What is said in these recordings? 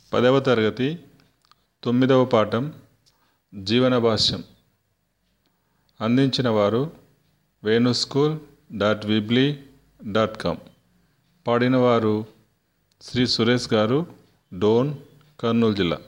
10వ తరగతి 9వ పాఠం జీవన భాష్యం అందించిన వారు venuschool.weebly.com పాడినవారు శ్రీ సురేష్ గారు, డోన్, కర్నూలు జిల్లా.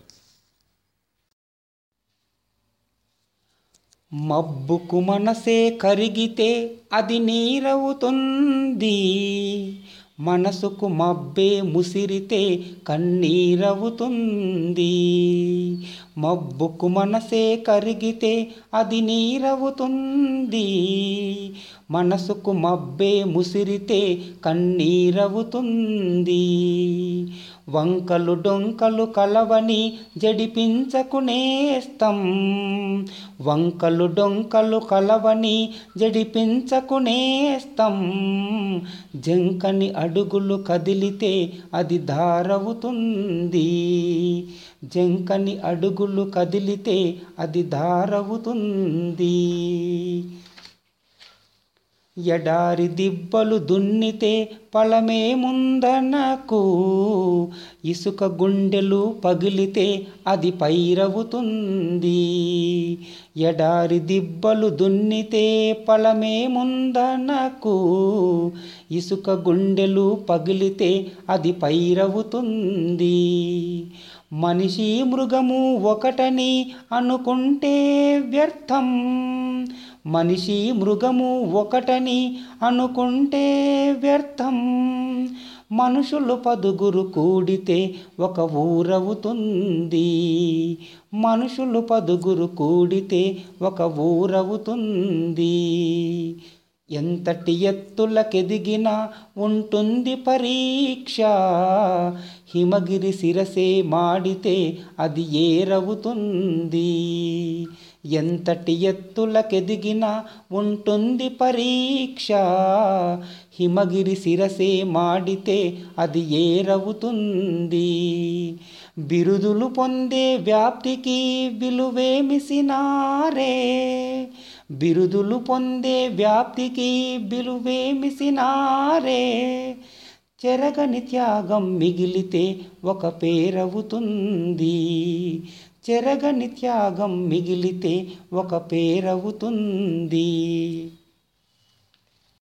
మబ్బుకు మనసే కరిగితే అది నీరవుతుంది, మనసుకు మబ్బే ముసిరితే కన్నీరవుతుంది. మబ్బుకు మనసే కరిగితే అది నీరవుతుంది, మనసుకు మబ్బే ముసిరితే కన్నీరవుతుంది. వంకలు డొంకలు కలవని జడిపించకునేస్తం, వంకలు డొంకలు కలవని జడిపించకునేస్తం. జంకని అడుగులు కదిలితే అది దారవుతుంది, జంకని అడుగులు కదిలితే అది దారవుతుంది. ఎడారి దిబ్బలు దున్నితే ఫలమేముందనకు, ఇసుక గుండెలు పగిలితే అది పైరవుతుంది. ఎడారి దిబ్బలు దున్నితే ఫలమేముందనకు, ఇసుక గుండెలు పగిలితే అది పైరవుతుంది. మనిషి మృగము ఒకటని అనుకుంటే వ్యర్థం, మనిషి మృగము ఒకటని అనుకుంటే వ్యర్థం. మనుషులు 10 కూడితే ఒక ఊరవుతుంది, మనుషులు 10 కూడితే ఒక ఊరవుతుంది. ఎంతటి ఎత్తులకెదిగినా ఉంటుంది పరీక్ష, హిమగిరి శిరసే మాడితే అది ఏరవుతుంది. ఎంతటి ఎత్తులకెదిగినా ఉంటుంది పరీక్ష, హిమగిరి శిరసే మాడితే అది ఏరవుతుంది. బిరుదులు పొందే వ్యాప్తికి విలువేమిసినారే, బిరుదులు పొందే వ్యాప్తికి విలువేమిసినారే. చెరగని త్యాగం మిగిలితే ఒక పేరవుతుంది, చెరగని త్యాగం మిగిలితే ఒక పేరవుతుంది.